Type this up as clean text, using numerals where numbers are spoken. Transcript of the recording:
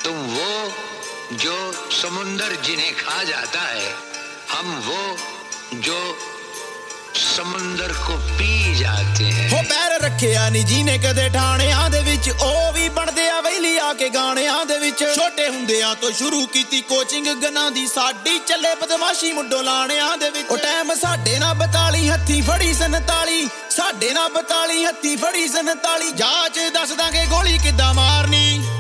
तुम वो जो समुंदर जिन्हें खा जाता है, हम वो जो ਸਮੁੰਦਰ ਕੋ ਪੀ ਜਾਂਦੇ ਹੈ। ਹੋ ਪੈਰ ਰੱਖਿਆ ਨਹੀਂ ਜੀਨੇ ਕਦੇ ਠਾਣਿਆਂ ਦੇ ਵਿੱਚ, ਉਹ ਵੀ ਬਣਦੇ ਆ ਵੈਲੀ ਆ ਕੇ ਗਾਣਿਆਂ ਦੇ ਵਿੱਚ। ਛੋਟੇ ਹੁੰਦਿਆਂ ਤੋਂ ਸ਼ੁਰੂ ਕੀਤੀ ਕੋਚਿੰਗ ਗਨਾਂ ਦੀ, ਸਾਡੀ ਚੱਲੇ ਬਦਮਾਸ਼ੀ ਮੁੱਢੋਂ ਲਾਣਿਆਂ ਦੇ ਵਿੱਚ। ਉਹ ਟਾਈਮ ਸਾਡੇ ਨਾਲ 42 ਹੱਥੀ ਫੜੀ 47, ਸਾਡੇ ਨਾਲ 42 ਹੱਥੀ ਫੜੀ 47। ਜਾਂਚ ਦੱਸ ਦਾਂਗੇ ਗੋਲੀ ਕਿੱਦਾਂ ਮਾਰਨੀ।